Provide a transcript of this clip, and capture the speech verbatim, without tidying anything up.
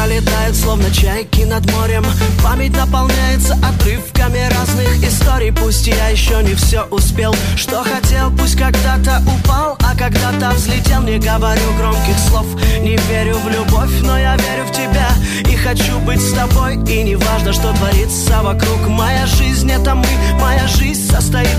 пролетают словно чайки над морем. Память наполняется отрывками разных историй. Пусть я еще не все успел, что хотел, пусть когда-то упал, а когда-то взлетел. Не говорю громких слов, не верю в любовь, но я верю в тебя и хочу быть с тобой. И не важно, что творится вокруг. Моя жизнь — это мы, моя жизнь состоит